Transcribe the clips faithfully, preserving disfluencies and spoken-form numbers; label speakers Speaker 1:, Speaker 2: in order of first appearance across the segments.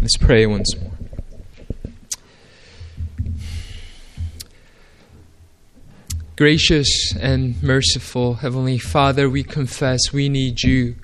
Speaker 1: Let's pray once more. Gracious and merciful Heavenly Father, we confess we need you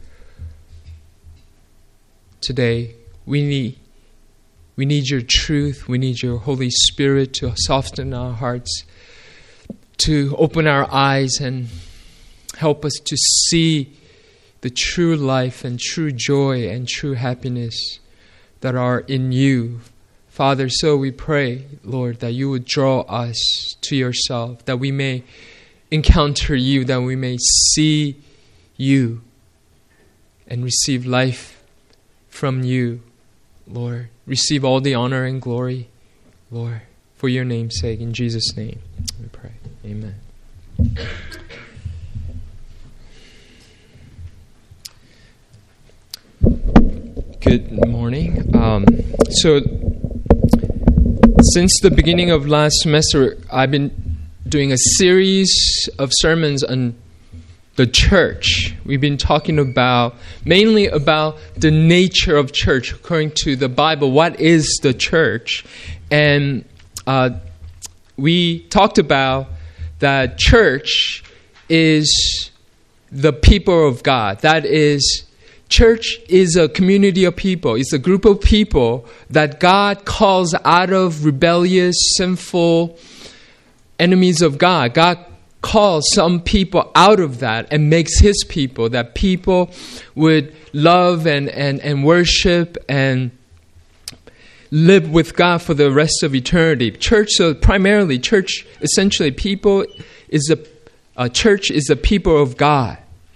Speaker 1: today. We need, we need your truth. We need your Holy Spirit to soften our hearts, to open our eyes and help us to see the true life and true joy and true happiness that are in you. Father, so we pray, Lord, that you would draw us to yourself, that we may encounter you, that we may see you and receive life from you, Lord. Receive all the honor and glory, Lord, for your name's sake. In Jesus' name we pray. Amen. Good morning. Um, so, since the beginning of last semester, I've been doing a series of sermons on the church. We've been talking about, mainly about the nature of church according to the Bible. What is the church? And uh, we talked about that church is the people of God. That is, church is a community of people. It's a group of people that God calls out of rebellious, sinful enemies of God. God calls some people out of that and makes his people, that people would love and, and, and worship and live with God for the rest of eternity. Church, so primarily, church, essentially, people is a, a church is a people of God.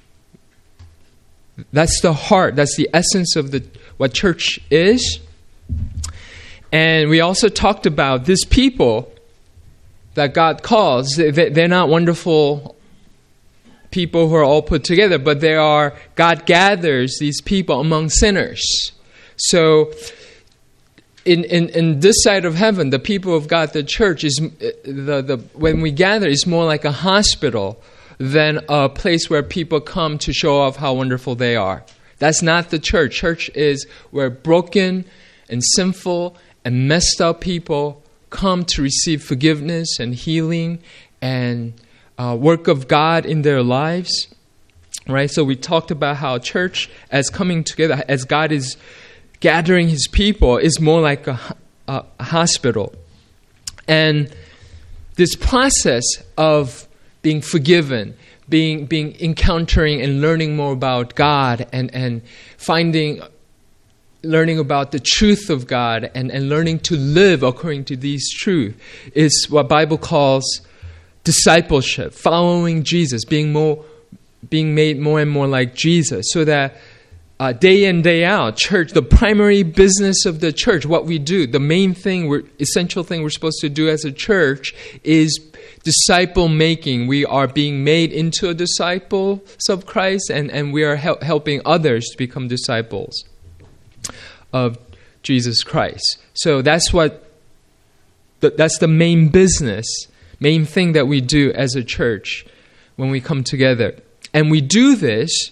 Speaker 1: That's the heart. That's the essence of the what church is. And we also talked about these people that God calls. They're not wonderful people who are all put together, but they are, God gathers these people among sinners. So in, in, in this side of heaven, the people of God, the church, is the, the when we gather, is more like a hospital than a place where people come to show off how wonderful they are. That's not the church. Church is where broken and sinful and messed up people come to receive forgiveness and healing and uh, work of God in their lives. Right? So we talked about how church, as coming together, as God is gathering his people, is more like a, a, a hospital. And this process of being forgiven, being being encountering and learning more about God and, and finding, learning about the truth of God and, and learning to live according to these truths is what Bible calls discipleship, following Jesus, being more, being made more and more like Jesus, so that uh, day in, day out, church, the primary business of the church, what we do, the main thing, we're, essential thing we're supposed to do as a church is disciple making. We are being made into a disciples of Christ, and, and we are hel- helping others to become disciples of Jesus Christ. So that's what th- that's the main business, main thing that we do as a church when we come together. And we do this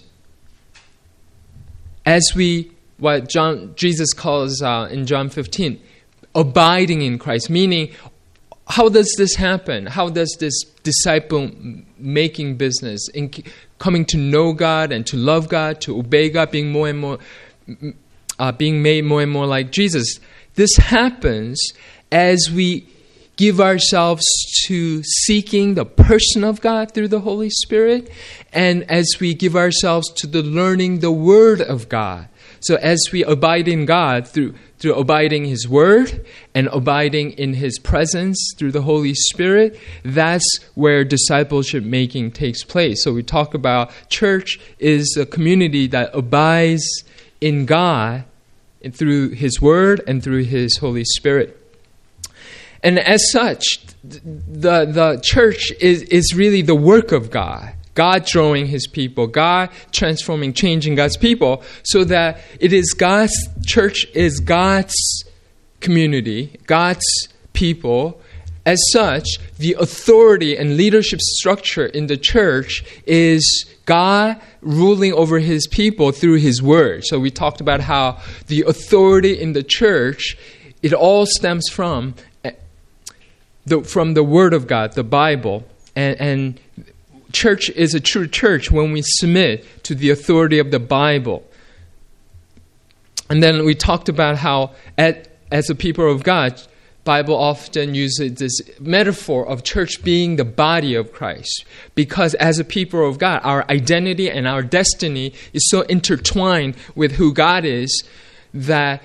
Speaker 1: as we, what John Jesus calls uh, in John fifteen, abiding in Christ, meaning, how does this happen? How does this disciple-making business, in coming to know God and to love God, to obey God, being more and more, uh, being made more and more like Jesus? This happens as we give ourselves to seeking the person of God through the Holy Spirit, and as we give ourselves to the learning the Word of God. So as we abide in God through through abiding His Word and abiding in His presence through the Holy Spirit, that's where discipleship making takes place. So we talk about church is a community that abides in God through His Word and through His Holy Spirit. And as such, the, the church is, is really the work of God. God drawing His people, God transforming, changing God's people, so that it is God's church is God's community, God's people, as such, the authority and leadership structure in the church is God ruling over his people through his word. So we talked about how the authority in the church, it all stems from the, from the word of God, the Bible. And, and church is a true church when we submit to the authority of the Bible. And then we talked about how at, as a people of God, Bible often uses this metaphor of church being the body of Christ. Because as a people of God, our identity and our destiny is so intertwined with who God is that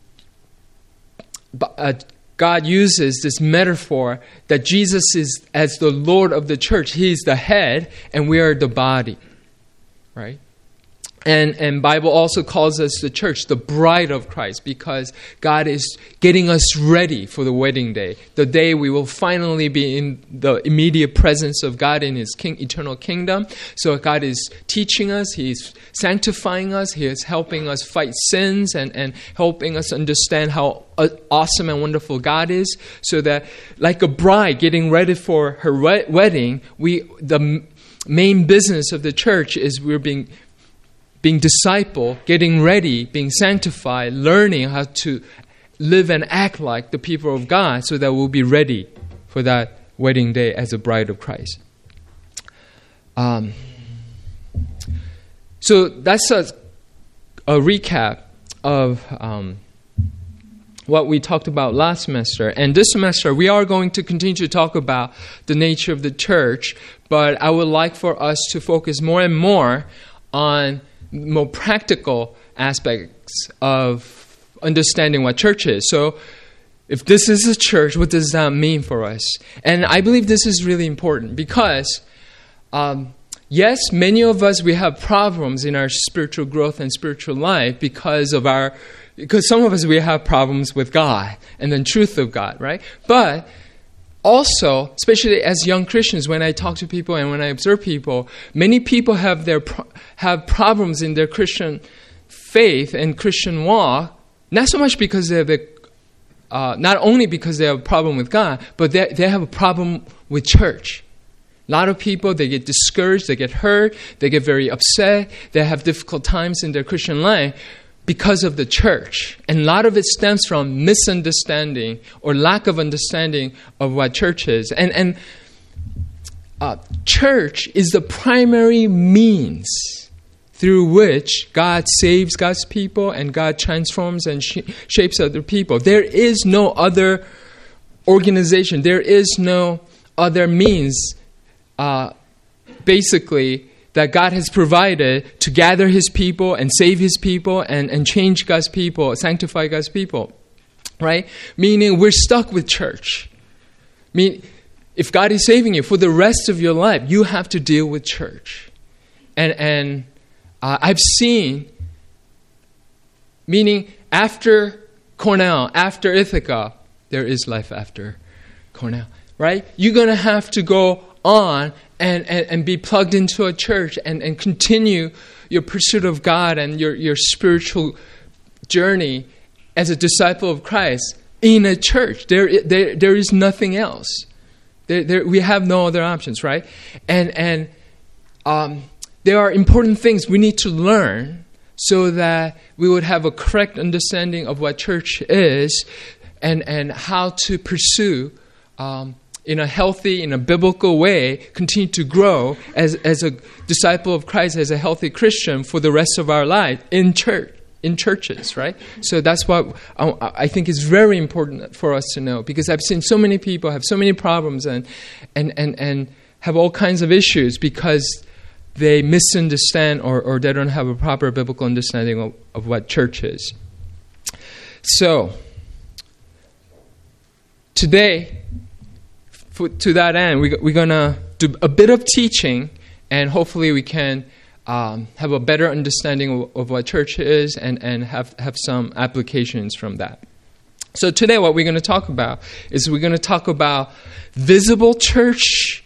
Speaker 1: uh, God uses this metaphor that Jesus is, as the Lord of the church, He's the head and we are the body. Right? And and Bible also calls us the church, the bride of Christ, because God is getting us ready for the wedding day, the day we will finally be in the immediate presence of God in His king, eternal kingdom. So God is teaching us, He's sanctifying us, He is helping us fight sins and, and helping us understand how awesome and wonderful God is, so that like a bride getting ready for her wedding, we the main business of the church is we're being being disciple, getting ready, being sanctified, learning how to live and act like the people of God so that we'll be ready for that wedding day as a bride of Christ. Um, so that's a, a recap of um, what we talked about last semester. And this semester, we are going to continue to talk about the nature of the church, but I would like for us to focus more and more on more practical aspects of understanding what church is. So if this is a church, what does that mean for us? And I believe this is really important because, um, yes, many of us, we have problems in our spiritual growth and spiritual life because of our, because some of us, we have problems with God and the truth of God, right? But also, especially as young Christians, when I talk to people and when I observe people, many people have their pro- have problems in their Christian faith and Christian walk, not so much because they have a, uh, not only because they have a problem with God, but they they have a problem with church. A lot of people, they get discouraged, they get hurt, they get very upset, they have difficult times in their Christian life because of the church. And a lot of it stems from misunderstanding or lack of understanding of what church is. And, and uh, church is the primary means through which God saves God's people and God transforms and sh- shapes other people. There is no other organization. There is no other means, uh, basically, that God has provided to gather His people and save His people and, and change God's people, sanctify God's people, right? Meaning we're stuck with church. I mean, if God is saving you for the rest of your life, you have to deal with church. And and uh, I've seen, meaning after Cornell, after Ithaca, there is life after Cornell, right? You're going to have to go on and, and, and be plugged into a church and, and continue your pursuit of God and your, your spiritual journey as a disciple of Christ in a church. There, there, there is nothing else. There, there, we have no other options, right? And, and um, there are important things we need to learn so that we would have a correct understanding of what church is and, and how to pursue um in a healthy, in a biblical way, continue to grow as, as a disciple of Christ, as a healthy Christian for the rest of our life in church, in churches, right? So that's what I, I think is very important for us to know, because I've seen so many people have so many problems and and and, and have all kinds of issues because they misunderstand or, or they don't have a proper biblical understanding of, of what church is. So, today, for, to that end, we, we're going to do a bit of teaching, and hopefully we can um, have a better understanding of, of what church is and, and have, have some applications from that. So today what we're going to talk about is we're going to talk about visible church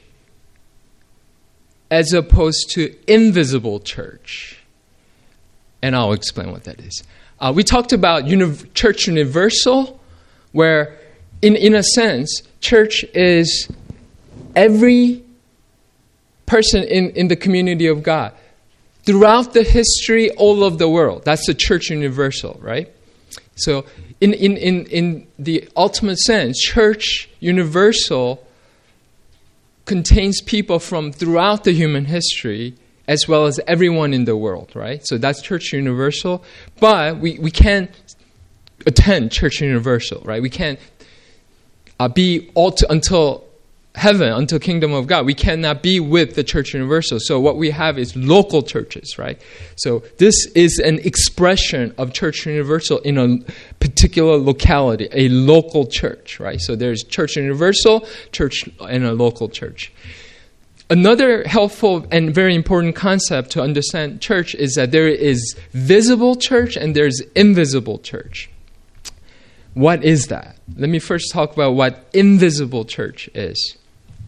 Speaker 1: as opposed to invisible church. And I'll explain what that is. Uh, we talked about uni- church universal, where in, in a sense, church is every person in, in the community of God. Throughout the history, all of the world. That's the church universal, right? So in, in, in, in the ultimate sense, church universal contains people from throughout the human history as well as everyone in the world, right? So that's church universal. But we, we can't attend church universal, right? We can't uh, be all to, until heaven, until kingdom of God. We cannot be with the church universal. So what we have is local churches, right? So this is an expression of church universal in a particular locality, a local church, right? So there's church universal, church, and a local church. Another helpful and very important concept to understand church is that there is visible church and there's invisible church. What is that? Let me first talk about what invisible church is.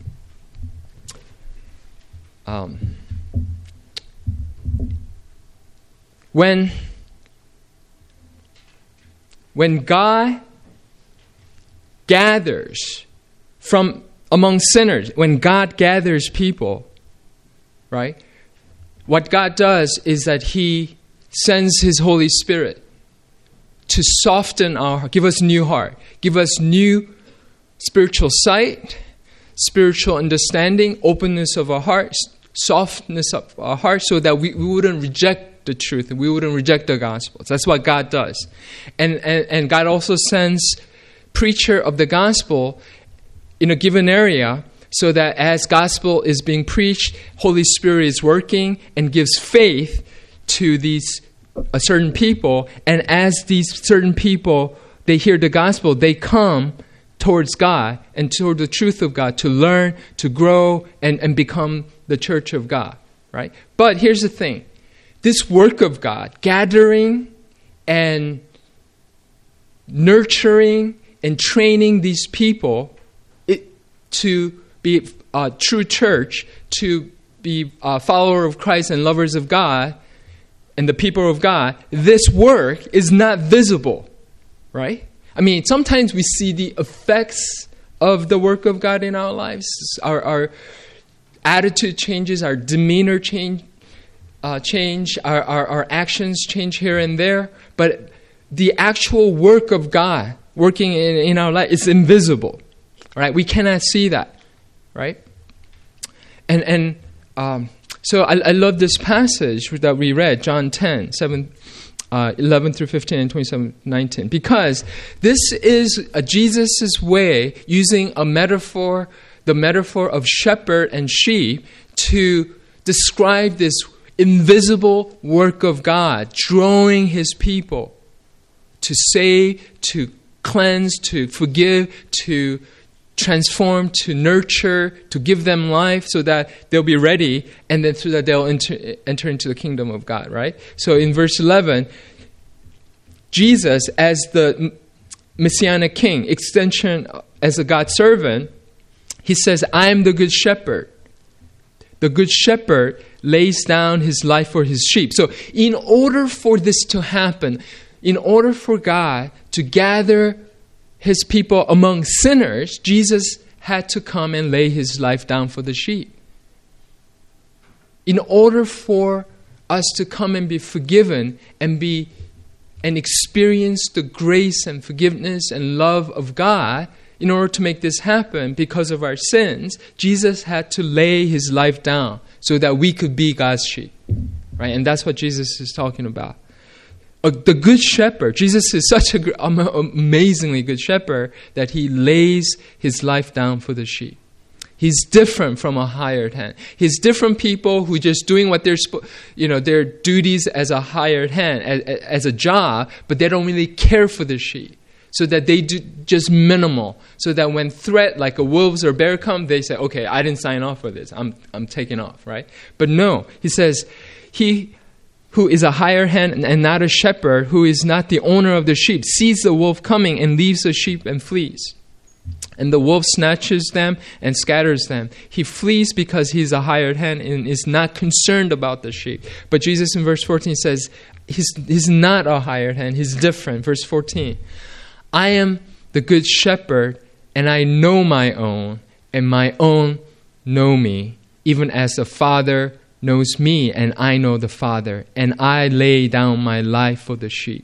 Speaker 1: Um, when, when God gathers from among sinners, when God gathers people, right? What God does is that He sends His Holy Spirit to soften our heart, give us new heart, give us new spiritual sight, spiritual understanding, openness of our hearts, softness of our hearts, so that we, we wouldn't reject the truth and we wouldn't reject the gospel. That's what God does. And, and, and God also sends preacher of the gospel in a given area so that as gospel is being preached, Holy Spirit is working and gives faith to these uh, certain people. And as these certain people, they hear the gospel, they come towards God and toward the truth of God to learn, to grow, and, and become the church of God, right? But here's the thing. This work of God, gathering and nurturing and training these people it, to be a true church, to be a follower of Christ and lovers of God and the people of God, this work is not visible, right? I mean, sometimes we see the effects of the work of God in our lives. Our, our attitude changes, our demeanor change, uh, change, our, our, our actions change here and there. But the actual work of God working in, in our life is invisible, right? We cannot see that, right? And and um, so I, I love this passage that we read, John ten, seven. Uh, eleven through fifteen and twenty-seven, nineteen. Because this is a Jesus' way, using a metaphor, the metaphor of shepherd and sheep, to describe this invisible work of God, drawing His people to save, to cleanse, to forgive, to transform, to nurture, to give them life so that they'll be ready and then so that they'll enter, enter into the kingdom of God, right? So in verse eleven, Jesus as the Messianic King, extension as a God servant, He says, I am the good shepherd. The good shepherd lays down his life for his sheep. So in order for this to happen, in order for God to gather His people among sinners, Jesus had to come and lay His life down for the sheep. In order for us to come and be forgiven and be and experience the grace and forgiveness and love of God, in order to make this happen because of our sins, Jesus had to lay His life down so that we could be God's sheep. Right? And that's what Jesus is talking about. Uh, the good shepherd, Jesus is such an um, amazingly good shepherd that He lays His life down for the sheep. He's different from a hired hand. He's different people who just doing what they're, you know, their duties as a hired hand, as, as a job, but they don't really care for the sheep. So that they do just minimal. So that when threat like a wolves or bear come, they say, okay, I didn't sign off for this. I'm I'm taking off, right? But no, He says, He who is a hired hand and not a shepherd, who is not the owner of the sheep, sees the wolf coming and leaves the sheep and flees. And the wolf snatches them and scatters them. He flees because he's a hired hand and is not concerned about the sheep. But Jesus in verse fourteen says, he's, he's not a hired hand, He's different. Verse fourteen, I am the good shepherd, and I know my own, and my own know me, even as the Father knows me, and I know the Father, and I lay down my life for the sheep.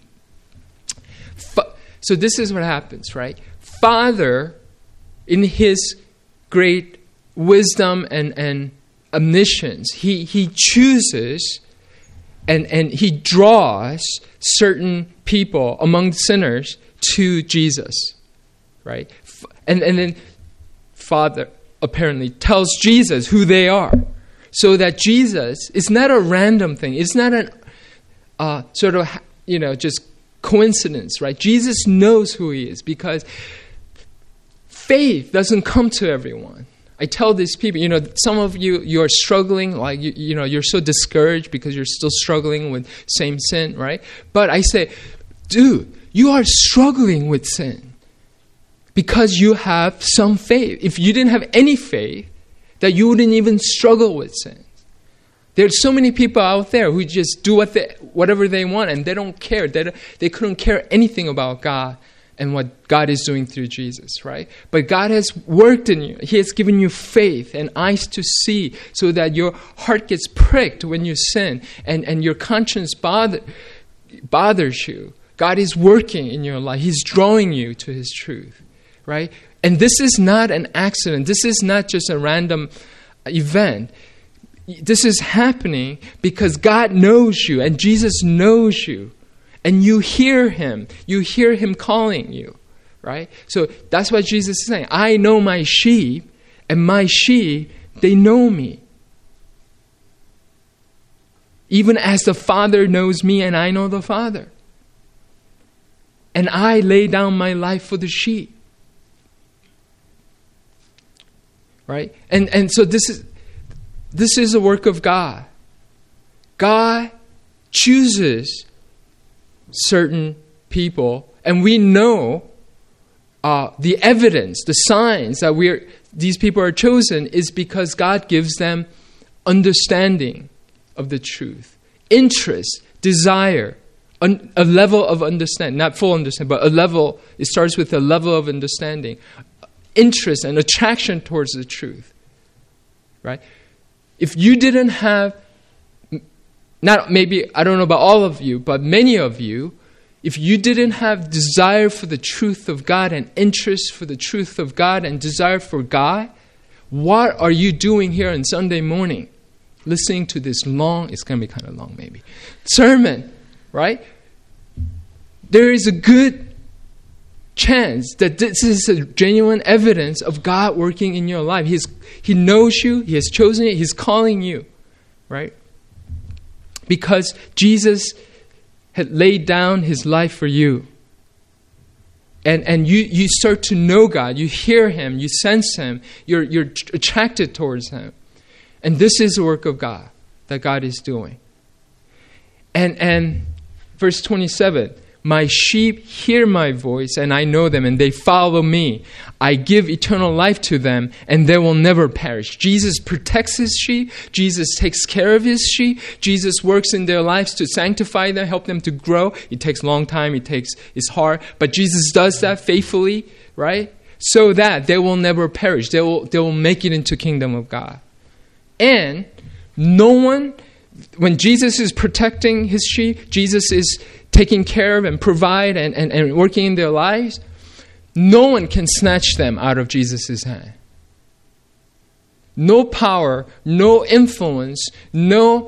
Speaker 1: So this is what happens, right? Father, in his great wisdom and, and omniscience, he, he chooses and, and he draws certain people among sinners to Jesus, right? And, and then Father apparently tells Jesus who they are, so that Jesus is not a random thing. It's not an uh, sort of, you know, just coincidence, right? Jesus knows who he is, because faith doesn't come to everyone. I tell these people, you know, some of you, you are struggling, like, you, you know, you're so discouraged because you're still struggling with same sin, right? But I say, dude, you are struggling with sin because you have some faith. If you didn't have any faith, that you wouldn't even struggle with sin. There's so many people out there who just do what they, whatever they want, and they don't care. They, they couldn't care anything about God and what God is doing through Jesus, right? But God has worked in you. He has given you faith and eyes to see, so that your heart gets pricked when you sin, and, and your conscience bother, bothers you. God is working in your life. He's drawing you to his truth, right? And this is not an accident. This is not just a random event. This is happening because God knows you and Jesus knows you. And you hear him. You hear him calling you, right? So that's what Jesus is saying. I know my sheep, and my sheep, they know me. Even as the Father knows me and I know the Father. And I lay down my life for the sheep. Right? And and so this is this is a work of God. God chooses certain people, and we know uh, the evidence, the signs that we're these people are chosen is because God gives them understanding of the truth, interest, desire, un, a level of understanding, not full understanding, but a level. It starts with a level of understanding. Interest and attraction towards the truth, right? If you didn't have, not maybe, I don't know about all of you, but many of you, if you didn't have desire for the truth of God and interest for the truth of God and desire for God, what are you doing here on Sunday morning? Listening to this long, it's going to be kind of long maybe, sermon, right? There is a good chance that this is a genuine evidence of God working in your life. He's, he knows you. He has chosen you. He's calling you, right? Because Jesus had laid down his life for you. And and you, you start to know God. You hear him. You sense him. You're, you're attracted towards him. And this is the work of God that God is doing. And, and verse twenty-seven, my sheep hear my voice, and I know them, and they follow me. I give eternal life to them, and they will never perish. Jesus protects his sheep. Jesus takes care of his sheep. Jesus works in their lives to sanctify them, help them to grow. It takes a long time. It takes, it's hard. But Jesus does that faithfully, right? So that they will never perish. They will, they will make it into the kingdom of God. And no one, when Jesus is protecting his sheep, Jesus is taking care of and provide and, and, and working in their lives, no one can snatch them out of Jesus' hand. No power, no influence, no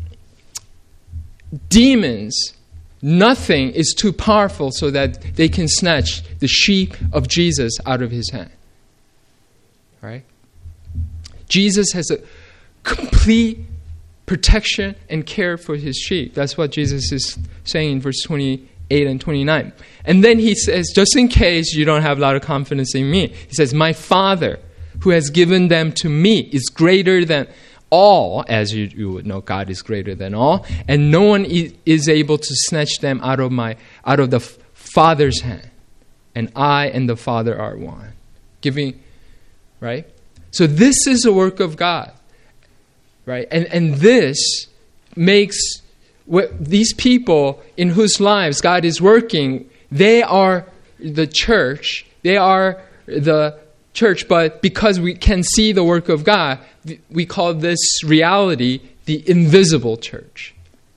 Speaker 1: demons, nothing is too powerful so that they can snatch the sheep of Jesus out of his hand. Right? Jesus has a complete protection and care for his sheep. That's what Jesus is saying in verse twenty-eight and twenty-nine. And then he says, just in case you don't have a lot of confidence in me, he says, my Father who has given them to me is greater than all, as you, you would know, God is greater than all, and no one is able to snatch them out of my out of the Father's hand. And I and the Father are one. Giving, right? So this is a work of God. Right? And and this makes what these people in whose lives God is working, they are the church. They are the church, but because we can see the work of God, we call this reality the invisible church.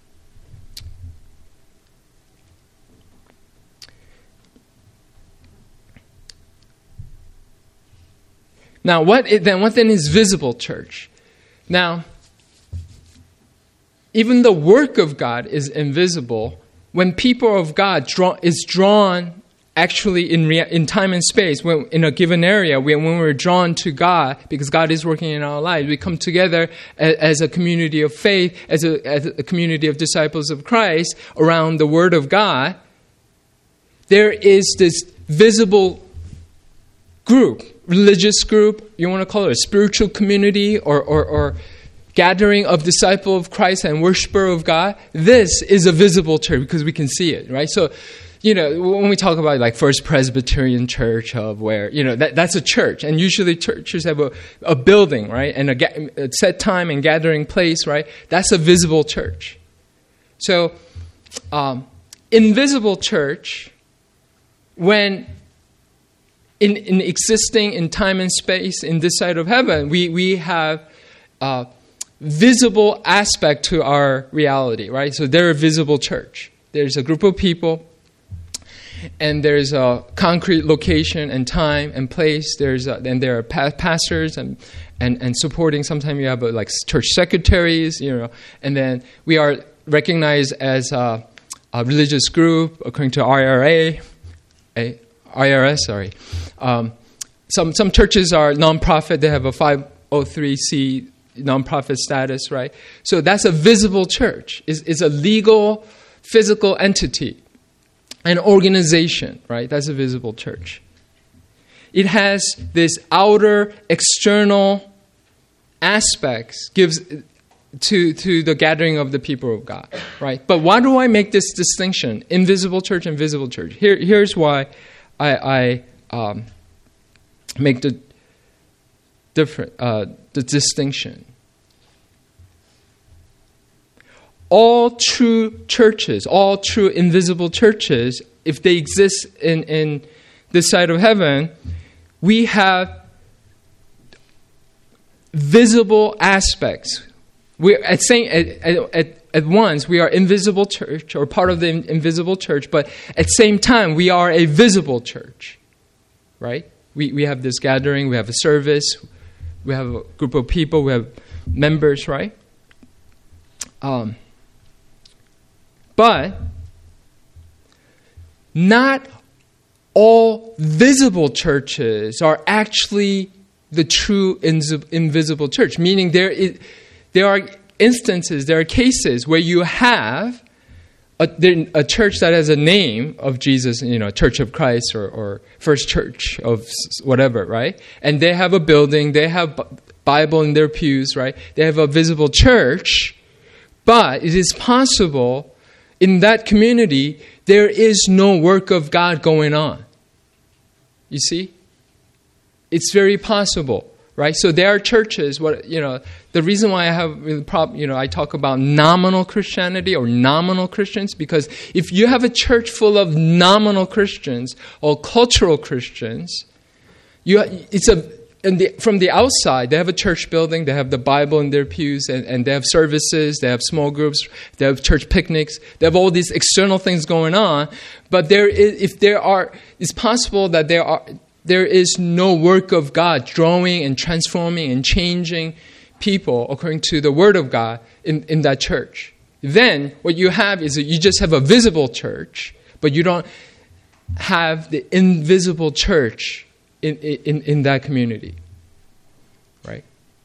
Speaker 1: Now, what is, then? What then is visible church? Now, even the work of God is invisible. When people of God draw, is drawn, actually in rea- in time and space, when in a given area, when, when we're drawn to God, because God is working in our lives, we come together as, as a community of faith, as a, as a community of disciples of Christ around the Word of God. There is this visible group, religious group, you want to call it a spiritual community or, or, or gathering of disciple of Christ and worshiper of God. This is a visible church because we can see it, right? So, you know, when we talk about like First Presbyterian Church of where, you know, that, that's a church. And usually churches have a, a building, right? And a, ga- a set time and gathering place, right? That's a visible church. So, um, invisible church, when In, in existing in time and space in this side of heaven, we, we have a visible aspect to our reality, right? So they're a visible church. There's a group of people, and there's a concrete location and time and place. There's a, and there are pa- pastors and, and, and supporting. Sometimes you have a, like church secretaries, you know, and then we are recognized as a, a religious group according to I R A, a I R S, sorry. Um, some some churches are nonprofit. They have a five oh three c nonprofit status, right? So that's a visible church. It's, it's a legal, physical entity, an organization, right? That's a visible church. It has this outer, external aspects gives to to the gathering of the people of God, right? But why do I make this distinction? Invisible church and visible church. Here, here's why. I, I um, make the different uh, the distinction. All true churches, all true invisible churches, if they exist in, in this side of heaven, we have visible aspects. We're at saying at, at, at once we are invisible church or part of the invisible church, but at the same time we are a visible church, right? We we have this gathering, we have a service, we have a group of people, we have members, right? Um, but not all visible churches are actually the true invisible church, meaning there is. There are instances, there are cases where you have a, a church that has a name of Jesus, you know, Church of Christ or, or First Church of whatever, right? And they have a building, they have Bible in their pews, right? They have a visible church, but it is possible in that community there is no work of God going on. You see? It's very possible. Right, so there are churches. What you know, the reason why I have really prob, you know, I talk about nominal Christianity or nominal Christians, because if you have a church full of nominal Christians or cultural Christians, you it's a and the, from the outside they have a church building, they have the Bible in their pews, and, and they have services, they have small groups, they have church picnics, they have all these external things going on. But there is, if there are, it's possible that there are. There is no work of God drawing and transforming and changing people according to the Word of God in, in that church. Then what you have is that you just have a visible church, but you don't have the invisible church in, in, in that community. Right?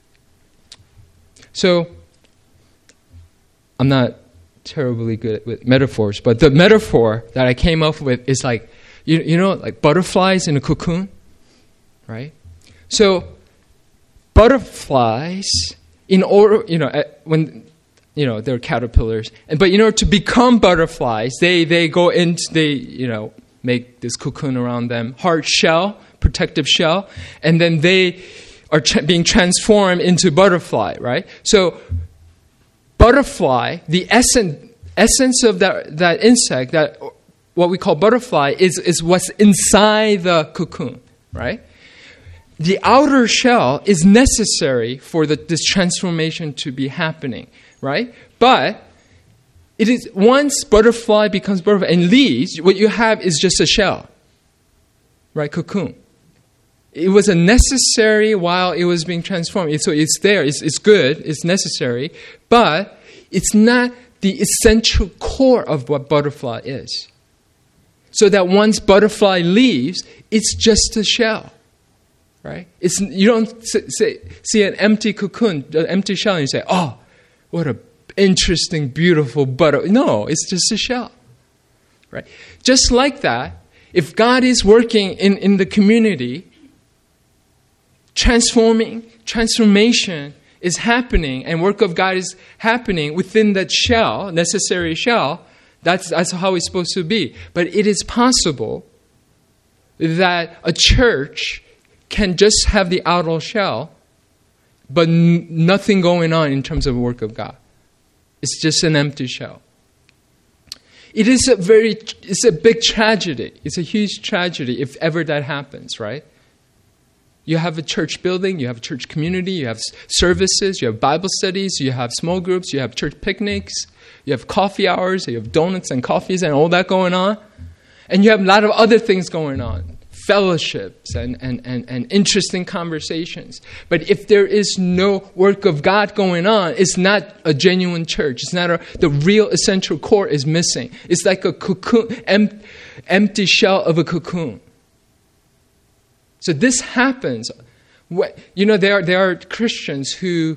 Speaker 1: So, I'm not terribly good with metaphors, but the metaphor that I came up with is like, You, you know, like butterflies in a cocoon, right? So butterflies, in order, you know, when, you know, they're caterpillars, and but in order to become butterflies, they they go into, they, you know, make this cocoon around them, hard shell, protective shell, and then they are tra- being transformed into butterfly, right? So butterfly, the essence essence of that that insect, that what we call butterfly is, is what's inside the cocoon, right? The outer shell is necessary for the, this transformation to be happening, right? But it is once butterfly becomes butterfly and leaves, what you have is just a shell, right? Cocoon. It was a necessary while it was being transformed. So it's there. It's, it's good. It's necessary. But it's not the essential core of what butterfly is. So that once butterfly leaves, it's just a shell, right? It's you don't say, see an empty cocoon, an empty shell, and you say, "Oh, what a interesting, beautiful butter." No, it's just a shell, right? Just like that, if God is working in, in the community, transforming, transformation is happening, and work of God is happening within that shell, necessary shell. That's, that's how it's supposed to be. But it is possible that a church can just have the outer shell, but n- nothing going on in terms of the work of God. It's just an empty shell. It is a very, it's a big tragedy. It's a huge tragedy if ever that happens, right? You have a church building, you have a church community, you have services, you have Bible studies, you have small groups, you have church picnics, you have coffee hours, you have donuts and coffees and all that going on. And you have a lot of other things going on, fellowships and, and, and, and interesting conversations. But if there is no work of God going on, it's not a genuine church. It's not a, the real essential core is missing. It's like a cocoon, em, empty shell of a cocoon. So this happens. You know, there are, there are Christians who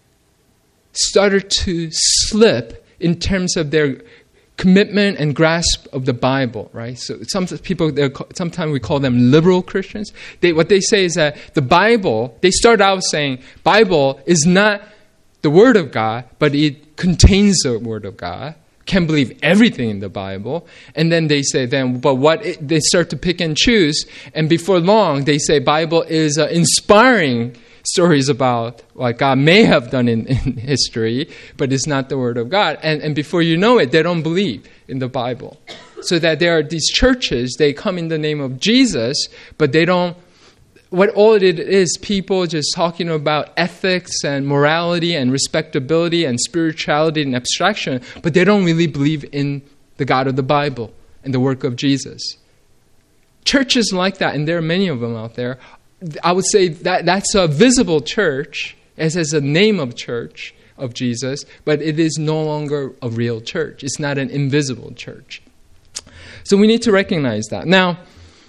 Speaker 1: started to slip in terms of their commitment and grasp of the Bible, right? So some people, sometimes we call them liberal Christians. They, what they say is that the Bible, they start out saying, Bible is not the Word of God, but it contains the Word of God. Can't believe everything in the Bible. And then they say, then, but what, it, they start to pick and choose. And before long, they say Bible is uh, inspiring stories about what God may have done in, in history, but it's not the Word of God. And, and before you know it, they don't believe in the Bible. So that there are these churches, they come in the name of Jesus, but they don't, what all it is, people just talking about ethics and morality and respectability and spirituality and abstraction, but they don't really believe in the God of the Bible and the work of Jesus. Churches like that, and there are many of them out there, I would say that that's a visible church, as as a name of church of Jesus, but it is no longer a real church. It's not an invisible church. So we need to recognize that. Now,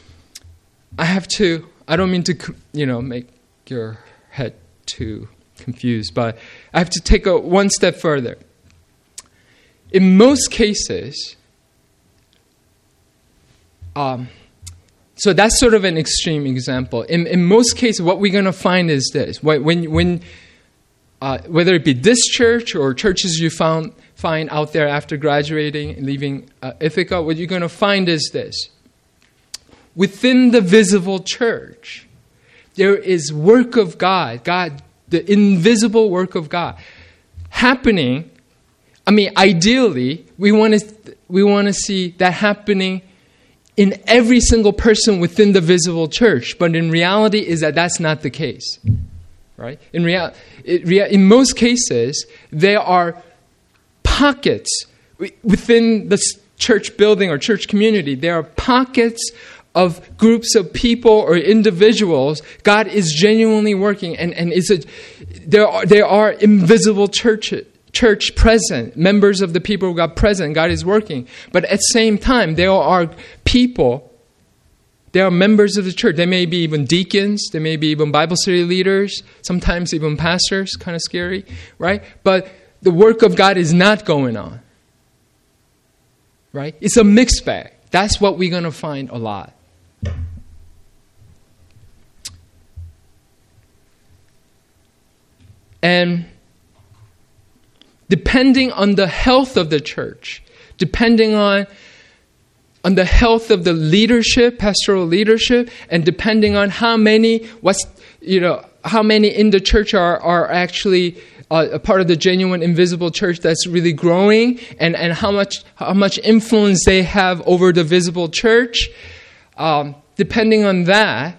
Speaker 1: I have to, I don't mean to, you know, make your head too confused, but I have to take a one step further. In most cases, um, so that's sort of an extreme example. In in most cases, what we're going to find is this: when when uh, whether it be this church or churches you found find out there after graduating and leaving uh, Ithaca, what you're going to find is this: within the visible church, there is work of God, God, the invisible work of God, happening. I mean, ideally, we want to we want to see that happening in every single person within the visible church, but in reality, is that that's not the case, right? In real, in most cases, there are pockets within the church building or church community. There are pockets of groups of people or individuals. God is genuinely working, and and is a there are there are invisible churches. Church present, members of the people of God present, God is working. But at the same time, there are people, there are members of the church. They may be even deacons, they may be even Bible study leaders, sometimes even pastors, kind of scary, right? But the work of God is not going on, right? It's a mixed bag. That's what we're going to find a lot. And depending on the health of the church, depending on, on the health of the leadership, pastoral leadership, and depending on how many, what's, you know, how many in the church are, are actually uh, a part of the genuine invisible church that's really growing, and, and how much how much influence they have over the visible church, um, depending on that,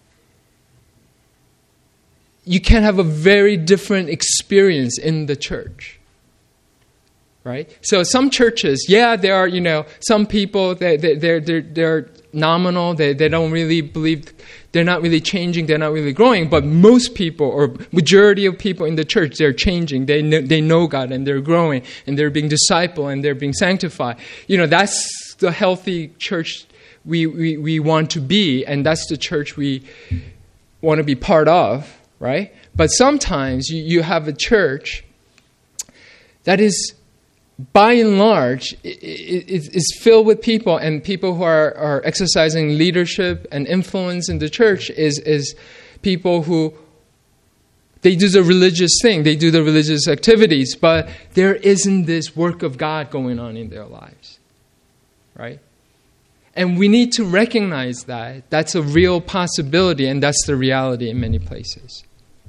Speaker 1: you can have a very different experience in the church. Right? So some churches, yeah, there are, you know, some people, they, they, they're, they're, they're nominal, they, they don't really believe, they're not really changing, they're not really growing, but most people, or majority of people in the church, they're changing, they know, they know God, and they're growing, and they're being discipled, and they're being sanctified. You know, that's the healthy church we, we, we want to be, and that's the church we want to be part of, right? But sometimes you, you have a church that is, by and large, is filled with people, and people who are, are exercising leadership and influence in the church is, is people who, they do the religious thing, they do the religious activities, but there isn't this work of God going on in their lives, right? And we need to recognize that. That's a real possibility, and that's the reality in many places.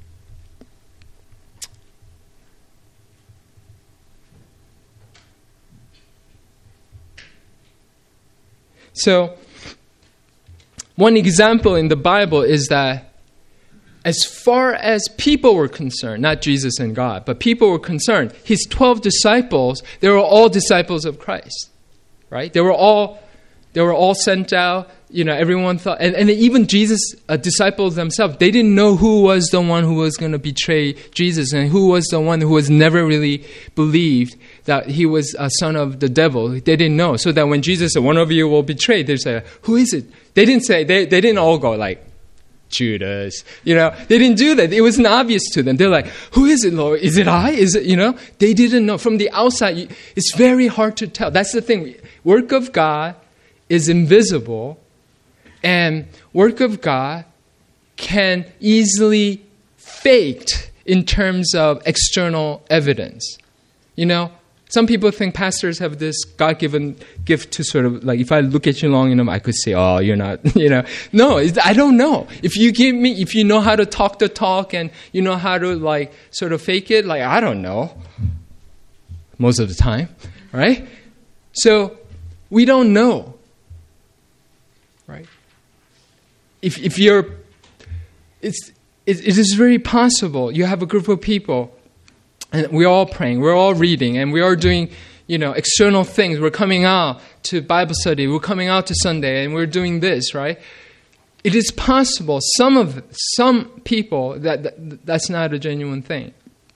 Speaker 1: So, one example in the Bible is that as far as people were concerned, not Jesus and God, but people were concerned, his twelve disciples, they were all disciples of Christ, right? They were all, they were all sent out. You know, everyone thought, and, and even Jesus' uh, disciples themselves, they didn't know who was the one who was going to betray Jesus, and who was the one who was never really believed that he was a son of the devil. They didn't know. So that when Jesus said, one of you will betray, they say, who is it? They didn't say, they, they didn't all go like, Judas. You know, they didn't do that. It wasn't obvious to them. They're like, who is it, Lord? Is it I? Is it, you know? They didn't know. From the outside, it's very hard to tell. That's the thing. Work of God is invisible, and work of God can easily faked in terms of external evidence. You know, some people think pastors have this God-given gift to sort of, like, if I look at you long enough, I could say, oh, you're not, you know. No, I don't know. If you give me, if you know how to talk the talk and you know how to, like, sort of fake it, like, I don't know. Most of the time, right? So, we don't know. Right? If if you're, it's it, it is very possible you have a group of people, and we're all praying, we're all reading, and we are doing, you know, external things. We're coming out to Bible study, we're coming out to Sunday, and we're doing this, right? It is possible some of some people that, that that's not a genuine thing.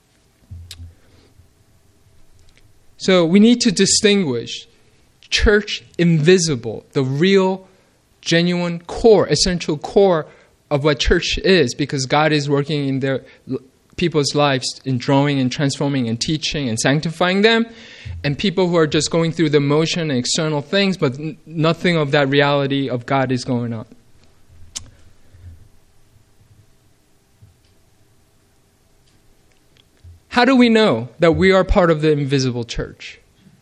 Speaker 1: So we need to distinguish church invisible, the real, genuine core, essential core of what church is, because God is working in their people's lives in drawing and transforming and teaching and sanctifying them, and people who are just going through the motion and external things, but n- nothing of that reality of God is going on. How do we know that we are part of the invisible church?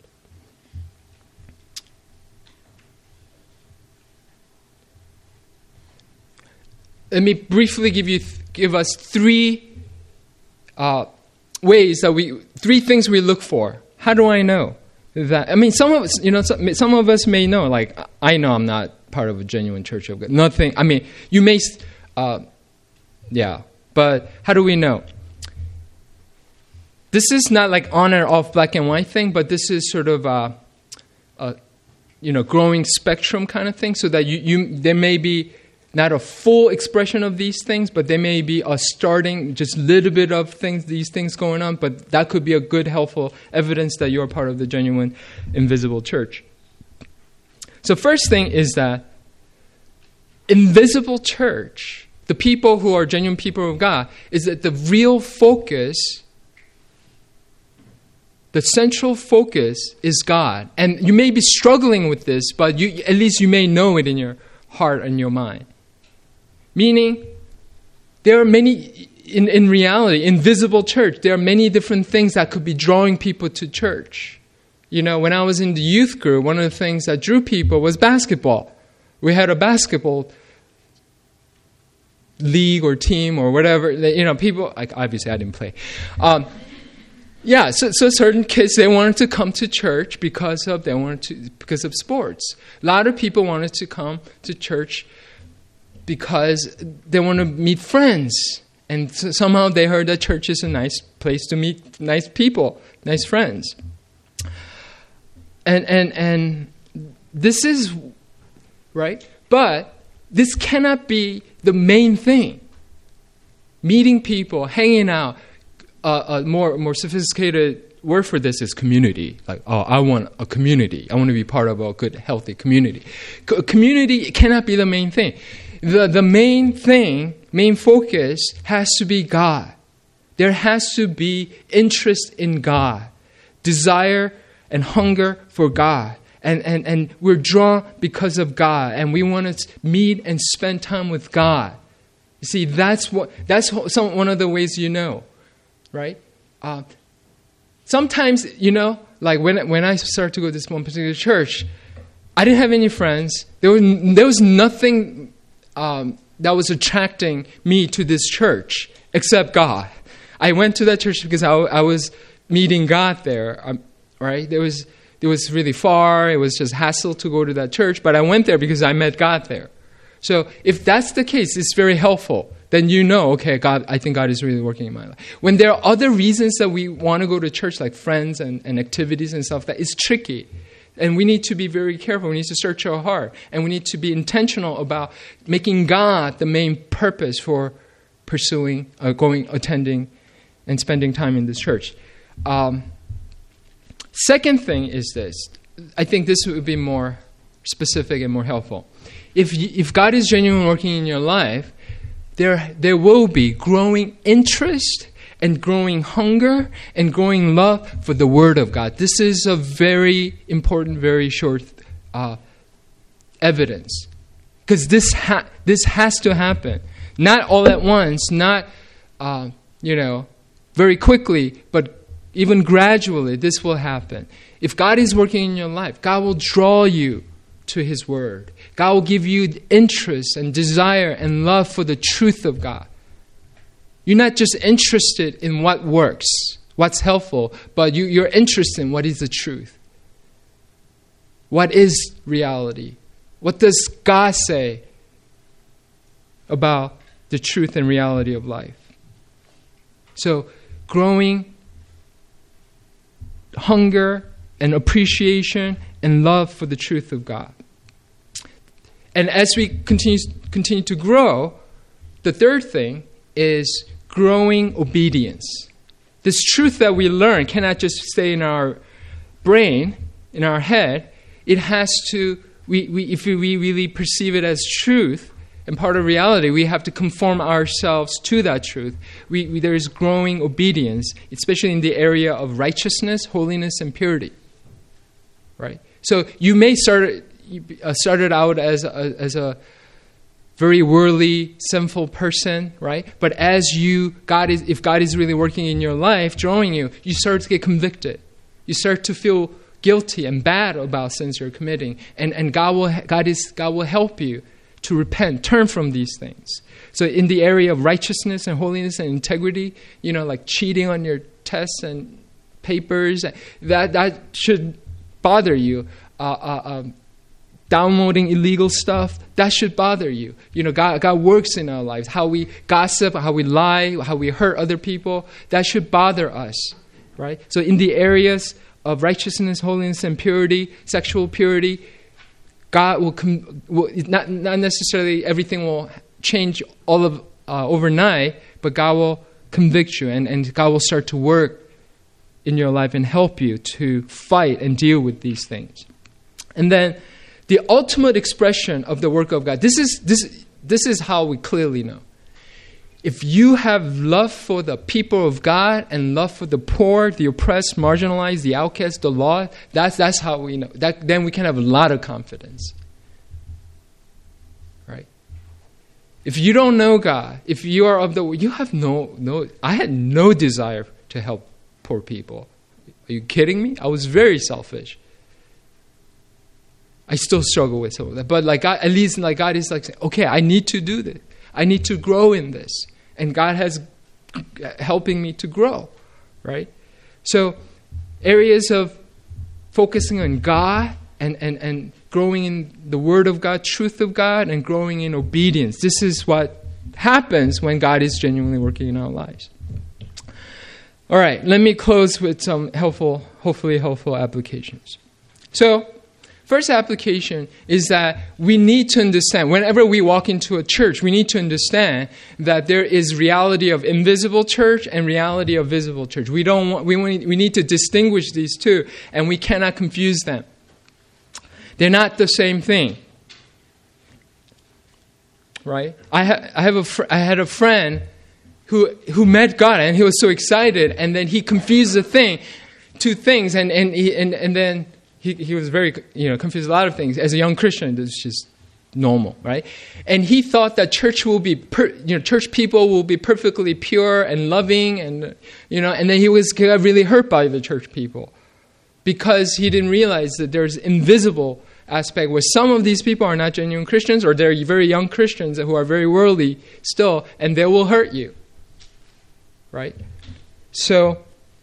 Speaker 1: Let me briefly give you give us three uh, ways that we three things we look for. How do I know that? I mean, some of us, you know, some, some of us may know. Like, I know I'm not part of a genuine church of God. Nothing. I mean, you may, uh, yeah. But how do we know? This is not like on or off black and white thing, but this is sort of a, a you know, growing spectrum kind of thing. So that you you there may be not a full expression of these things, but there may be a starting, just a little bit of things, these things going on, but that could be a good, helpful evidence that you're part of the genuine, invisible church. So first thing is that invisible church, the people who are genuine people of God, is that the real focus, the central focus is God. And you may be struggling with this, but you, at least you may know it in your heart and your mind. Meaning, there are many, in, in reality, invisible church, there are many different things that could be drawing people to church. You know, when I was in the youth group, one of the things that drew people was basketball. We had a basketball league or team or whatever. You know, people, like, obviously I didn't play. Um, yeah, so, so certain kids, they wanted to come to church because of they wanted to because of sports. A lot of people wanted to come to church because they want to meet friends. And so somehow they heard that church is a nice place to meet nice people, nice friends. And and and this is, right? But this cannot be the main thing. Meeting people, hanging out, uh, a more more sophisticated word for this is community. Like, oh, I want a community. I want to be part of a good, healthy community. Co- community cannot be the main thing. The the main thing, main focus has to be God. There has to be interest in God, desire and hunger for God. And, and, and we're drawn because of God. And we want to meet and spend time with God. You see, that's what that's some, one of the ways you know, right? Uh, sometimes, you know, like when when I started to go to this one particular church, I didn't have any friends. There was, there was nothing um, that was attracting me to this church except God. I went to that church because I, I was meeting God there, um, right? There was it was really far. It was just hassle to go to that church, but I went there because I met God there. So if that's the case, it's very helpful. Then you know, okay, God, I think God is really working in my life. When there are other reasons that we want to go to church, like friends and, and activities and stuff, that is tricky. And we need to be very careful. We need to search our heart. And we need to be intentional about making God the main purpose for pursuing, uh, going, attending, and spending time in this church. Um, second thing is this. I think this would be more specific and more helpful. If you, if God is genuinely working in your life, there there will be growing interest and growing hunger and growing love for the Word of God. This is a very important, very short uh, evidence. Because this ha- this has to happen. Not all at once, not, uh, you know, very quickly, but even gradually this will happen. If God is working in your life, God will draw you to His Word. God will give you interest and desire and love for the truth of God. You're not just interested in what works, what's helpful, but you, you're interested in what is the truth. What is reality? What does God say about the truth and reality of life? So, growing hunger and appreciation and love for the truth of God. And as we continue, continue to grow, the third thing is growing obedience. This truth that we learn cannot just stay in our brain, in our head. It has to, we, we, if we really perceive it as truth and part of reality, we have to conform ourselves to that truth. We, we, there is growing obedience, especially in the area of righteousness, holiness, and purity. Right? So you may start uh, started out as a, as a very worldly, sinful person, right? But as you, God is, if God is really working in your life, drawing you, you start to get convicted. You start to feel guilty and bad about sins you're committing, and and God will God is God will help you to repent, turn from these things. So in the area of righteousness and holiness and integrity, you know, like cheating on your tests and papers, that that should bother you. Uh, uh, um, downloading illegal stuff, that should bother you. You know, God, God works in our lives. How we gossip, how we lie, how we hurt other people, that should bother us, right? So in the areas of righteousness, holiness, and purity, sexual purity, God will, com- will not, not necessarily everything will change all of uh, overnight, but God will convict you, and, and God will start to work in your life and help you to fight and deal with these things. And then the ultimate expression of the work of God, this is this this is how we clearly know. If you have love for the people of God and love for the poor, the oppressed, marginalized, the outcast, the lost, that's that's how we know. That then we can have a lot of confidence. Right? If you don't know God, if you are of the you have no no I had no desire to help poor people. Are you kidding me? I was very selfish. I still struggle with some of that. But like God, at least like God is like saying, okay, I need to do this. I need to grow in this. And God has helping me to grow, right? So areas of focusing on God and, and, and growing in the Word of God, truth of God, and growing in obedience. This is what happens when God is genuinely working in our lives. All right, let me close with some helpful, hopefully helpful applications. So, first application is that we need to understand, whenever we walk into a church, we need to understand that there is reality of invisible church and reality of visible church. We don't want, we we need to distinguish these two, and we cannot confuse them. They're not the same thing. Right? I, ha- I have a fr- I had a friend who who met God and he was so excited, and then he confused the thing, two things, and and he, and, and then he, he was very you know confused a lot of things. As a young Christian, it's just normal, right? And he thought that church will be per, you know church people will be perfectly pure and loving, and you know, and then he was got really hurt by the church people because he didn't realize that there's invisible aspect where some of these people are not genuine Christians, or they're very young Christians who are very worldly still, and they will hurt you. Right? So,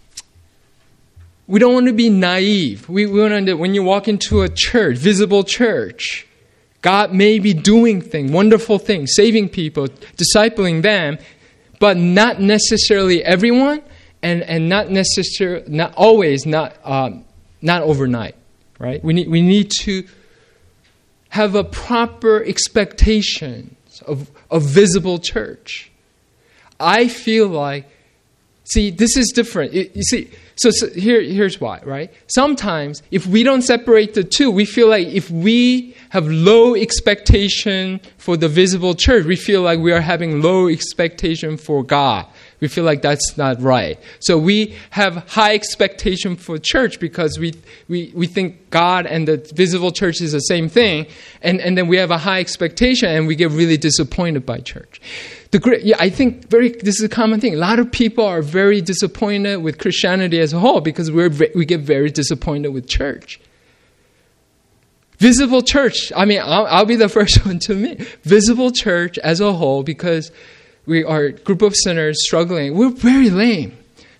Speaker 1: we don't want to be naive. We, we want to, when you walk into a church, visible church, God may be doing things, wonderful things, saving people, discipling them, but not necessarily everyone, and, and not necessarily, not always, not um, not overnight. Right? We need we need to have a proper expectation of a visible church. I feel like, see, this is different. It, you see, so, so here here's why, right? Sometimes if we don't separate the two, we feel like if we have low expectation for the visible church, we feel like we are having low expectation for God. We feel like that's not right. So we have high expectation for church because we we, we think God and the visible church is the same thing. And, and then we have a high expectation and we get really disappointed by church. The great, yeah, I think very this is a common thing. A lot of people are very disappointed with Christianity as a whole because we're we get very disappointed with church. Visible church, I mean, I'll, I'll be the first one to admit, visible church as a whole, because we are a group of sinners struggling. We're very lame.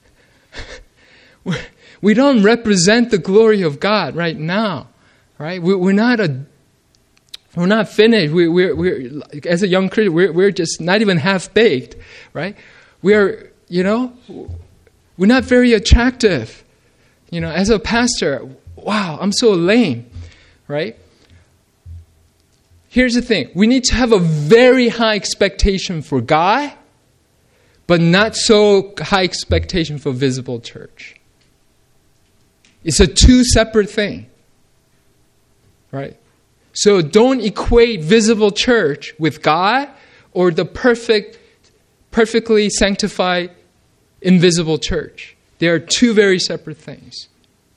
Speaker 1: We're, we don't represent the glory of God right now, right? We, we're not a, we're not finished. We, we're, we're as a young Christian, we're, we're just not even half baked, right? We are, you know, we're not very attractive. You know, as a pastor, wow, I'm so lame, right? Here's the thing. We need to have a very high expectation for God, but not so high expectation for visible church. It's a two separate thing. Right? So don't equate visible church with God or the perfect, perfectly sanctified, invisible church. They are two very separate things.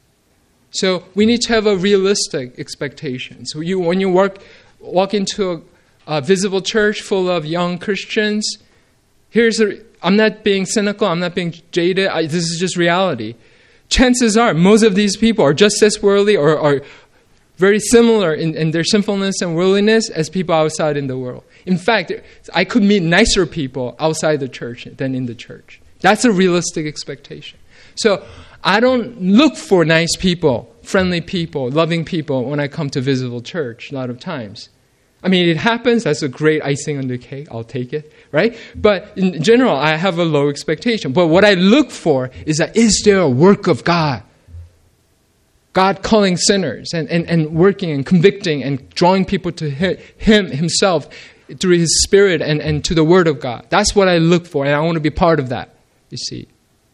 Speaker 1: So we need to have a realistic expectation. So you, when you work... walk into a, a visible church full of young Christians, here's a, I'm not being cynical, I'm not being jaded, I, this is just reality. Chances are most of these people are just as worldly or are very similar in, in their sinfulness and worldliness as people outside in the world. In fact, I could meet nicer people outside the church than in the church. That's a realistic expectation. So I don't look for nice people, friendly people, loving people when I come to visible church a lot of times. I mean, it happens. That's a great icing on the cake. I'll take it, right? But in general, I have a low expectation. But what I look for is that, is there a work of God? God calling sinners and, and, and working and convicting and drawing people to Him Himself through His Spirit and, and to the Word of God. That's what I look for, and I want to be part of that, you see.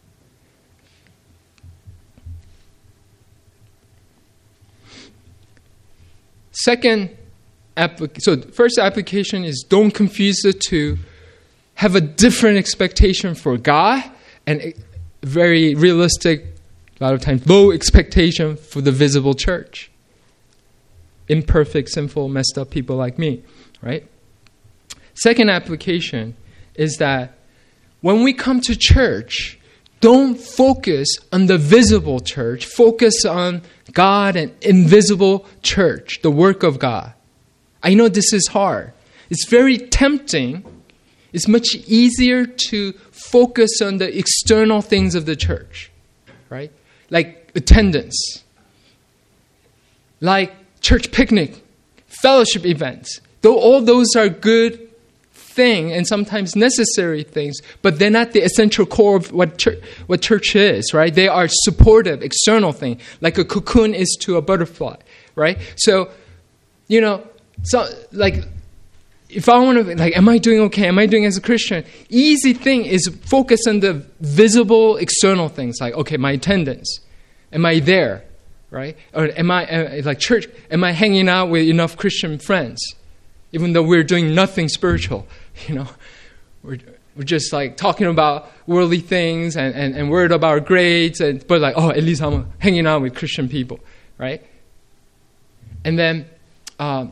Speaker 1: Second, applic- so first application is don't confuse the two. Have a different expectation for God and a very realistic, a lot of times low expectation for the visible church. Imperfect, sinful, messed up people like me, right? Second application is that when we come to church, don't focus on the visible church. Focus on God and invisible church, the work of God. I know this is hard. It's very tempting. It's much easier to focus on the external things of the church, right? Like attendance, like church picnic, fellowship events. Though all those are good things and sometimes necessary things, but they're not the essential core of what church, what church is, right? They are supportive, external thing, like a cocoon is to a butterfly, right? So, you know, so like, if I want to, like, am I doing okay? Am I doing as a Christian? Easy thing is focus on the visible, external things, like, okay, my attendance. Am I there, right? Or am I, uh, like church, am I hanging out with enough Christian friends? Even though we're doing nothing spiritual, you know. We're, we're just like talking about worldly things and, and, and worried about our grades, and, but like, oh, at least I'm hanging out with Christian people, right? And then um,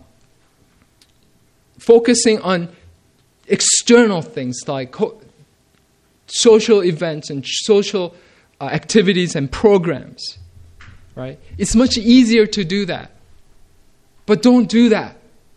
Speaker 1: focusing on external things like co- social events and social uh, activities and programs, right? It's much easier to do that. But don't do that.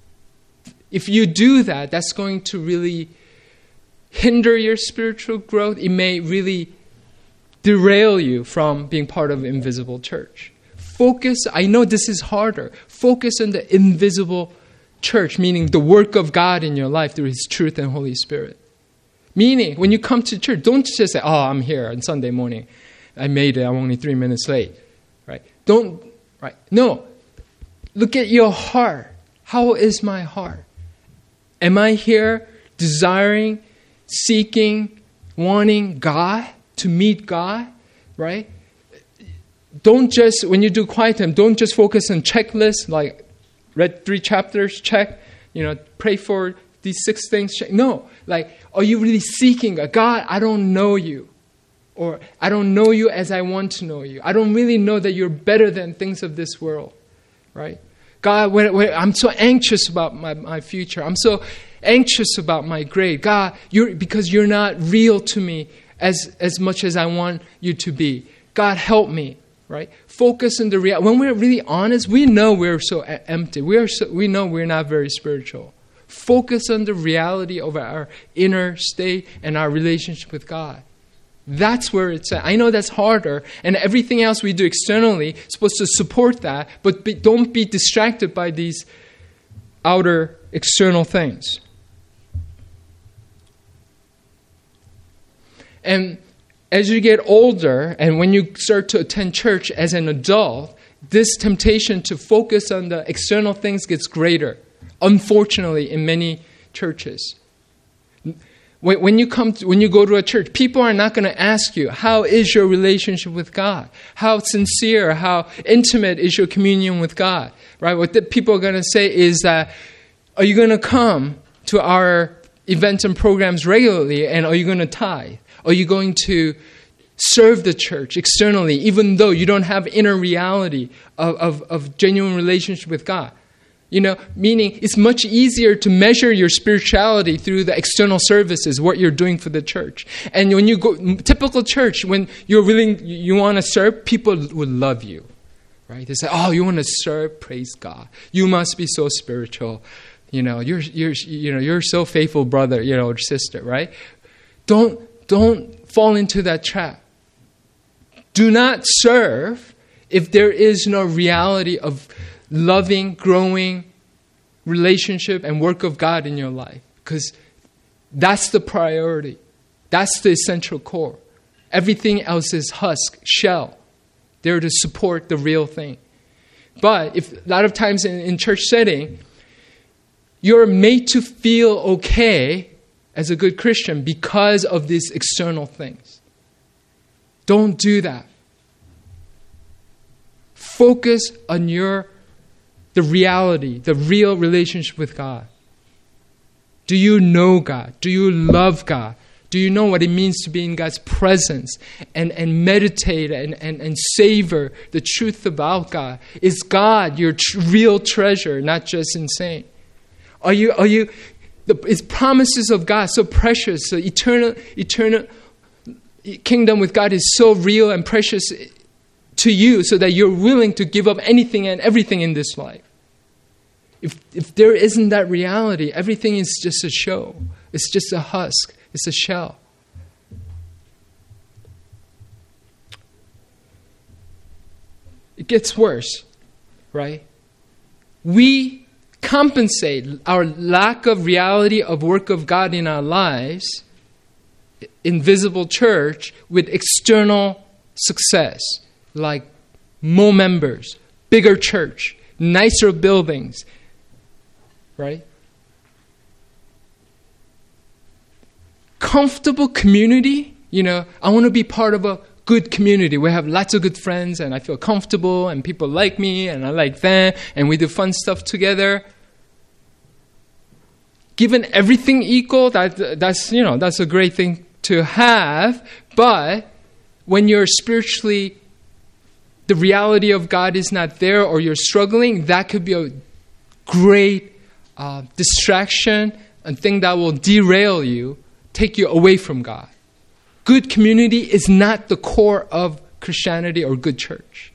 Speaker 1: If you do that, that's going to really hinder your spiritual growth. It may really derail you from being part of invisible church. Focus, I know this is harder, focus on the invisible church, meaning the work of God in your life through His truth and Holy Spirit. Meaning, when you come to church, don't just say, oh, I'm here on Sunday morning. I made it, I'm only three minutes late. Right? Don't, right? No. Look at your heart. How is my heart? Am I here desiring, seeking, wanting God, to meet God, right? Don't just, when you do quiet time, don't just focus on checklists, like read three chapters, check, you know, pray for these six things, check. No, like, are you really seeking God? God, I don't know you. Or I don't know you as I want to know you. I don't really know that you're better than things of this world, right? God, when, when, I'm so anxious about my, my future. I'm so anxious about my grade. God, you're, because you're not real to me as, as much as I want you to be. God, help me, right? Focus on the reality. When we're really honest, we know we're so empty. We are so, we know we're not very spiritual. Focus on the reality of our inner state and our relationship with God. That's where it's at. I know that's harder, and everything else we do externally is supposed to support that, but be, don't be distracted by these outer external things. And as you get older, and when you start to attend church as an adult, this temptation to focus on the external things gets greater, unfortunately, in many churches. When you come, to, when you go to a church, people are not going to ask you, how is your relationship with God? How sincere, how intimate is your communion with God? Right? What the people are going to say is that, are you going to come to our events and programs regularly, and are you going to tithe? Are you going to serve the church externally, even though you don't have inner reality of, of, of genuine relationship with God? You know, meaning it's much easier to measure your spirituality through the external services, what you're doing for the church. And when you go, typical church, when you're willing, you want to serve, people will love you, right? They say, oh, you want to serve? Praise God. You must be so spiritual. You know, you're, you're, you know, you're so faithful, brother, you know, or sister, right? Don't, don't fall into that trap. Do not serve if there is no reality of loving, growing relationship and work of God in your life. Because that's the priority. That's the essential core. Everything else is husk, shell. They're to support the real thing. But if a lot of times in, in church setting, you're made to feel okay as a good Christian because of these external things. Don't do that. Focus on your the reality, the real relationship with God. Do you know God? Do you love God? Do you know what it means to be in God's presence and, and meditate and, and, and savor the truth about God? Is God your tr- real treasure, not just insane? Are you, are you, the is promises of God so precious, so eternal, eternal kingdom with God is so real and precious to you so that you're willing to give up anything and everything in this life. If if there isn't that reality, everything is just a show. It's just a husk. It's a shell. it gets worse, right? We compensate our lack of reality of work of God in our lives, invisible church, with external success, like more members, bigger church, nicer buildings, right? Comfortable community, you know, I want to be part of a good community. We have lots of good friends and I feel comfortable and people like me and I like them and we do fun stuff together. Given everything equal, that that's, you know, that's a great thing to have. But when you're spiritually, the reality of God is not there or you're struggling, that could be a great uh, distraction, a thing that will derail you, take you away from God. Good community is not the core of Christianity or good church.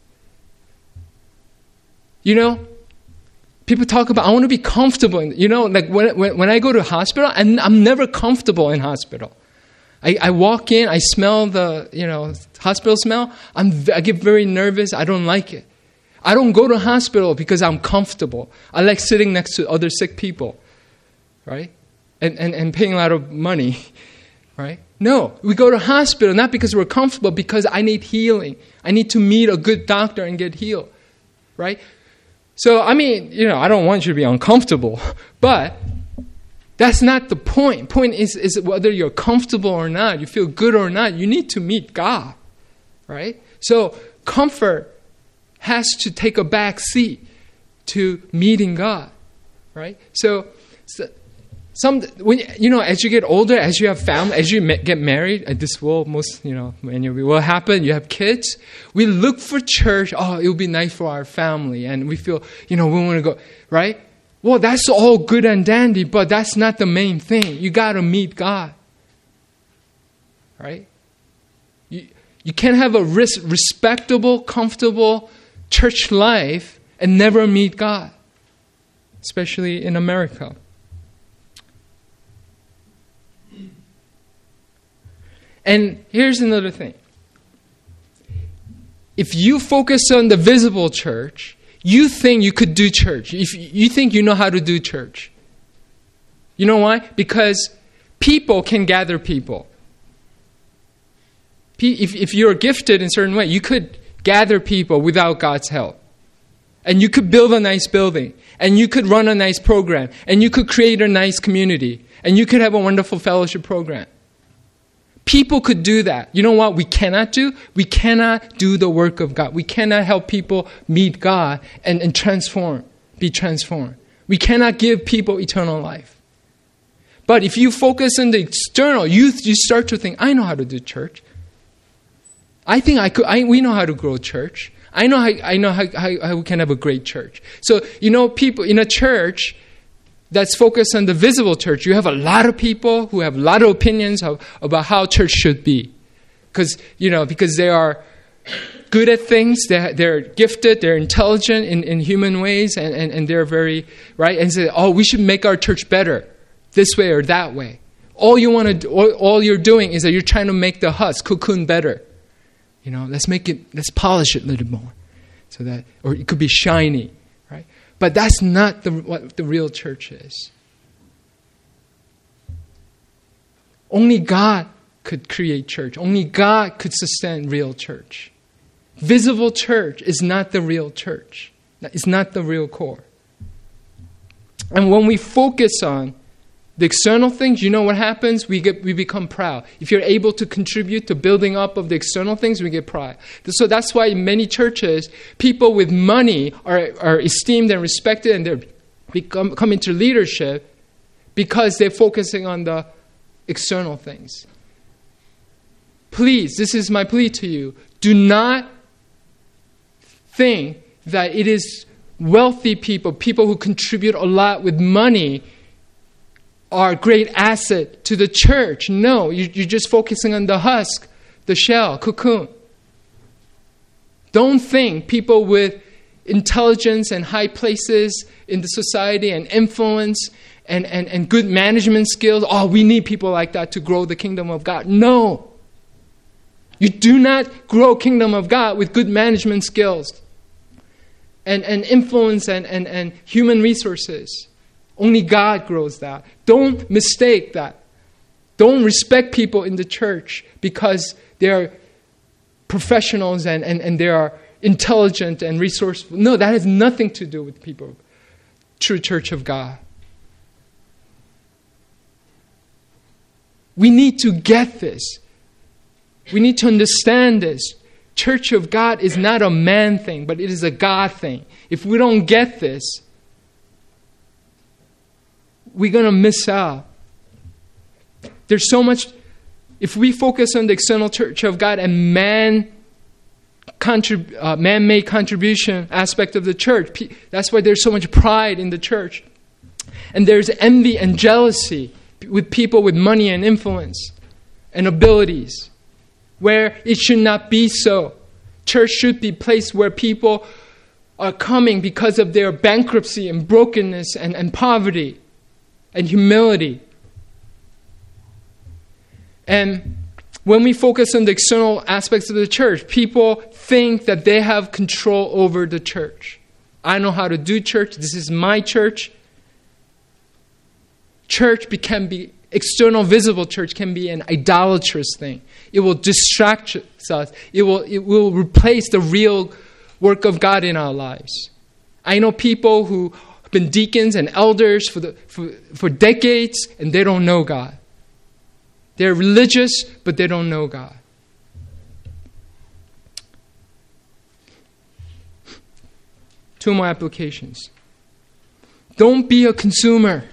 Speaker 1: You know, people talk about, I want to be comfortable. In, you know, like when, when, when I go to hospital, I'm, I'm never comfortable in hospital. I, I walk in, I smell the, you know, hospital smell. I'm, I get very nervous. I don't like it. I don't go to hospital because I'm comfortable. I like sitting next to other sick people, right? And, and, and paying a lot of money, right? No, we go to hospital not because we're comfortable, because I need healing. I need to meet a good doctor and get healed, right? So, I mean, you know, I don't want you to be uncomfortable, but that's not the point. Point is, is whether you're comfortable or not, you feel good or not, you need to meet God, right? So, comfort has to take a back seat to meeting God, right? So, so Some when you know, as you get older, as you have family, as you ma- get married, and this will most you know when you will happen. You have kids. We look for church. Oh, it would be nice for our family, and we feel you know we want to go right. Well, that's all good and dandy, but that's not the main thing. You got to meet God, right? You you can't have a res- respectable, comfortable church life and never meet God, especially in America. And here's another thing. If you focus on the visible church, you think you could do church. If you think you know how to do church. You know why? Because people can gather people. If, if you're gifted in a certain way, you could gather people without God's help. And you could build a nice building. And you could run a nice program. And you could create a nice community. And you could have a wonderful fellowship program. People could do that. You know what we cannot do? We cannot do the work of God. We cannot help people meet God and, and transform, be transformed. We cannot give people eternal life. But if you focus on the external, you, you start to think, I know how to do church. I think I could. I, we know how to grow church. I know how, I know how, how, how we can have a great church. So, you know, people in a church that's focused on the visible church, you have a lot of people who have a lot of opinions of, about how church should be. Because, you know, because they are good at things, they're, they're gifted, they're intelligent in, in human ways, and, and, and they're very, right? And say, oh, we should make our church better, this way or that way. All you want to do, all, all you're doing is that you're trying to make the husk, cocoon better. You know, let's make it, let's polish it a little more. So that, or it could be shiny. But that's not the, what the real church is. Only God could create church. Only God could sustain real church. Visible church is not the real church. It's not the real core. And when we focus on the external things, you know what happens? We get we become proud. If you're able to contribute to building up of the external things, we get pride. So that's why in many churches, people with money are, are esteemed and respected, and they become come into leadership because they're focusing on the external things. Please, this is my plea to you. Do not think that it is wealthy people, people who contribute a lot with money, are a great asset to the church. No, you, you're just focusing on the husk, the shell, cocoon. Don't think people with intelligence and high places in the society and influence and, and, and good management skills, oh, we need people like that to grow the kingdom of God. No. You do not grow kingdom of God with good management skills and, and influence and, and, and human resources. Only God grows that. Don't mistake that. Don't respect people in the church because they're professionals and, and, and they are intelligent and resourceful. No, that has nothing to do with people. True church of God. We need to get this. We need to understand this. Church of God is not a man thing, but it is a God thing. If we don't get this, we're going to miss out. There's so much, if we focus on the external church of God and man, contrib, uh, man-made contribution aspect of the church, that's why there's so much pride in the church. And there's envy and jealousy with people with money and influence and abilities, where it should not be so. Church should be a place where people are coming because of their bankruptcy and brokenness and, and poverty and humility. And when we focus on the external aspects of the church, people think that they have control over the church. I know how to do church. This is my church. Church can be, external visible church can be an idolatrous thing. It will distract us. It will, it will replace the real work of God in our lives. I know people who have been deacons and elders for, the, for, for decades and they don't know God. They're religious, but they don't know God. Two more applications. Don't be a consumer.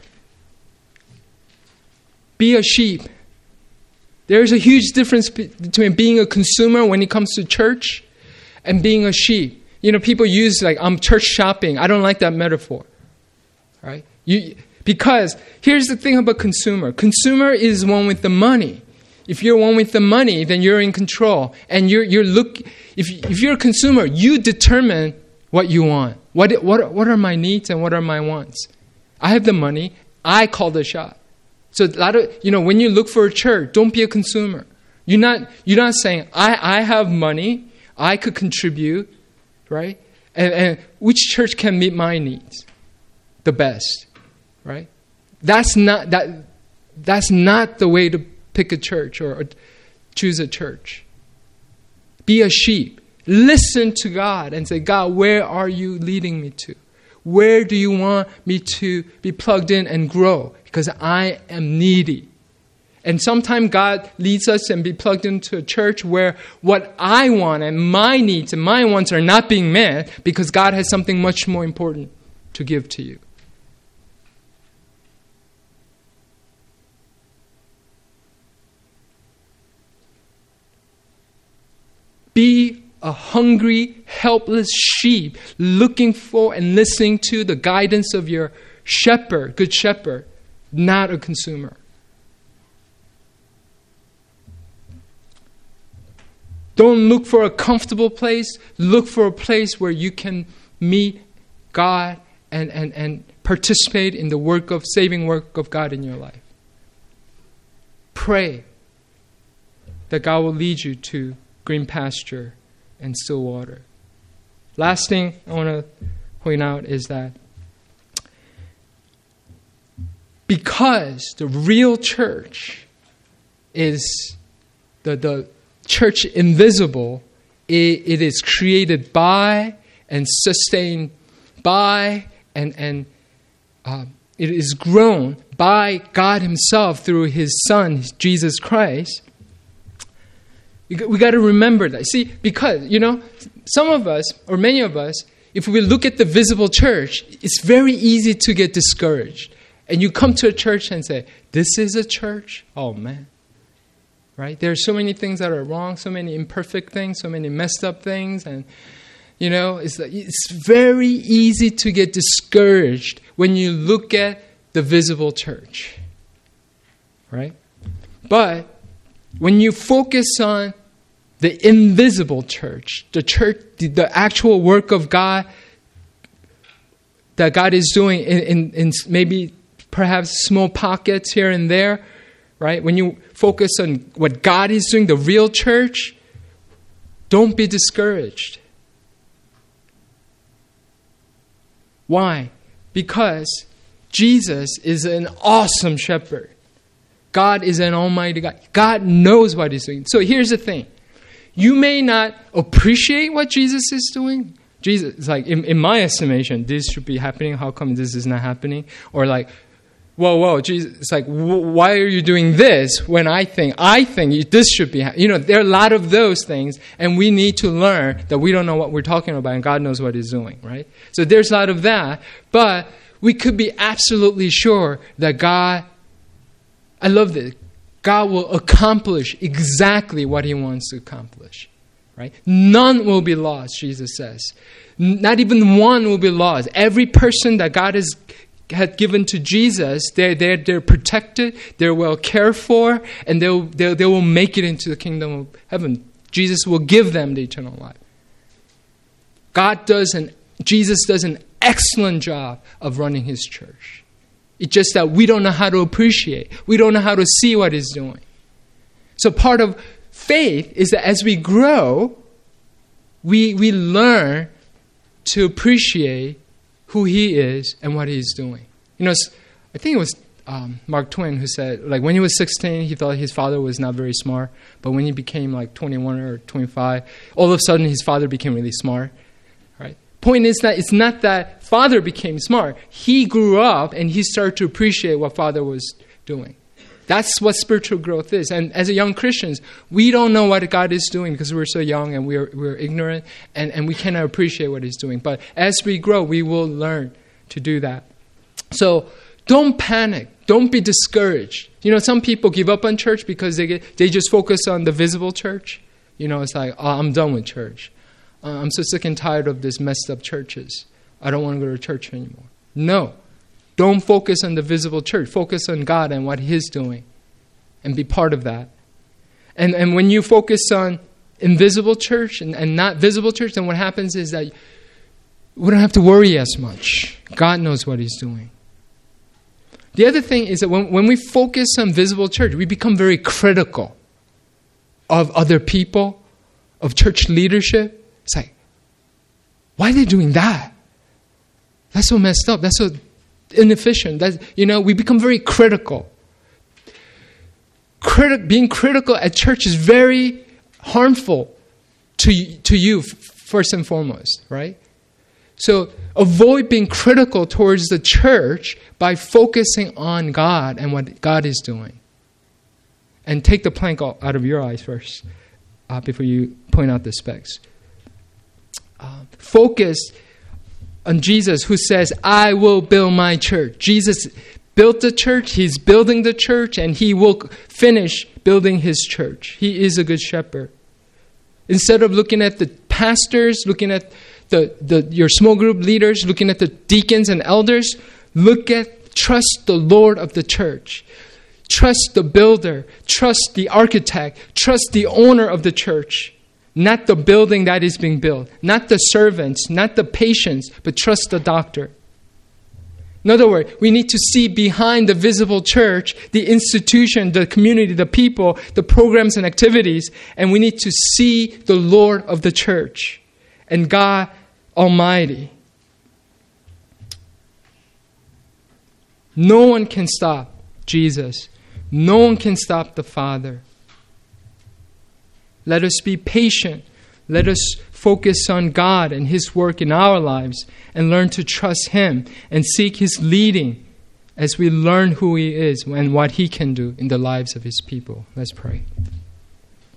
Speaker 1: Be a sheep. There's a huge difference between being a consumer when it comes to church and being a sheep. You know, people use like, I'm church shopping. I don't like that metaphor. Right? You... Because here's the thing about consumer. Consumer is one with the money. If you're one with the money, then you're in control. And you're you're look. If if you're a consumer, you determine what you want. What what what are my needs and what are my wants? I have the money. I call the shot. So a lot of you know when you look for a church, don't be a consumer. You're not you're not saying I I have money. I could contribute, right? And, and which church can meet my needs the best? Right? That's not that. That's not the way to pick a church or, or choose a church. Be a sheep. Listen to God and say, God, where are you leading me to? Where do you want me to be plugged in and grow? Because I am needy. And sometimes God leads us and be plugged into a church where what I want and my needs and my wants are not being met because God has something much more important to give to you. Be a hungry, helpless sheep looking for and listening to the guidance of your shepherd, good shepherd, not a consumer. Don't look for a comfortable place. Look for a place where you can meet God and, and, and participate in the work of saving work of God in your life. Pray that God will lead you to green pasture and still water. Last thing I want to point out is that because the real church is the, the church invisible, it, it is created by and sustained by and, and uh, it is grown by God Himself through His Son, Jesus Christ. We got to remember that. See, because, you know, some of us, or many of us, if we look at the visible church, it's very easy to get discouraged. And you come to a church and say, this is a church? Oh, man. Right? There are so many things that are wrong, so many imperfect things, so many messed up things. And, you know, it's, it's very easy to get discouraged when you look at the visible church. Right? But when you focus on the invisible church, the church, the, the actual work of God that God is doing in, in, in maybe perhaps small pockets here and there, right? When you focus on what God is doing, the real church, Don't be discouraged. Why? Because Jesus is an awesome shepherd. God is an almighty God. God knows what he's doing. So here's the thing. You may not appreciate what Jesus is doing. Jesus, it's like, in, in my estimation, this should be happening. How come this is not happening? Or like, whoa, whoa, Jesus, it's like, why are you doing this when I think, I think this should be happening? You know, there are a lot of those things, and we need to learn that we don't know what we're talking about, and God knows what he's doing, right? So there's a lot of that, but we could be absolutely sure that God, I love this, God will accomplish exactly what he wants to accomplish. Right? None will be lost, Jesus says. Not even one will be lost. Every person that God has had given to Jesus, they're, they're, they're protected, they're well cared for, and they'll, they'll, they will make it into the kingdom of heaven. Jesus will give them the eternal life. God does an, Jesus does an excellent job of running his church. It's just that we don't know how to appreciate. We don't know how to see what he's doing. So part of faith is that as we grow, we we learn to appreciate who he is and what he's doing. You know, I think it was um, Mark Twain who said, like, when he was sixteen, he thought his father was not very smart. But when he became like twenty-one or twenty-five, all of a sudden his father became really smart. Right? Point is that it's not that father became smart. He grew up and he started to appreciate what father was doing. That's what spiritual growth is. And as a young Christians, we don't know what God is doing because we're so young and we're we're ignorant and, and we cannot appreciate what he's doing. But as we grow, we will learn to do that. So don't panic. Don't be discouraged. You know, some people give up on church because they get, they just focus on the visible church. You know, it's like, oh, I'm done with church. Uh, I'm so sick and tired of this messed up churches. I don't want to go to church anymore. No. Don't focus on the visible church. Focus on God and what he's doing and be part of that. And and when you focus on invisible church and, and not visible church, then what happens is that we don't have to worry as much. God knows what he's doing. The other thing is that when, when we focus on visible church, we become very critical of other people, of church leadership. It's like, why are they doing that? That's so messed up. That's so inefficient. That, you know, we become very critical. Criti- being critical at church is very harmful to to you first and foremost, right? So avoid being critical towards the church by focusing on God and what God is doing. And take the plank out of your eyes first uh, before you point out the specks. Uh, focus on Jesus, who says, I will build my church. Jesus built the church, he's building the church, and he will finish building his church. He is a good shepherd. Instead of looking at the pastors, looking at the, the your small group leaders, looking at the deacons and elders, look at, trust the Lord of the church. Trust the builder. Trust the architect. Trust the owner of the church. Not the building that is being built. Not the servants. Not the patients. But trust the doctor. In other words, we need to see behind the visible church, the institution, the community, the people, the programs and activities. And we need to see the Lord of the church and God Almighty. No one can stop Jesus. No one can stop the Father. Let us be patient. Let us focus on God and his work in our lives and learn to trust him and seek his leading as we learn who he is and what he can do in the lives of his people. Let's pray.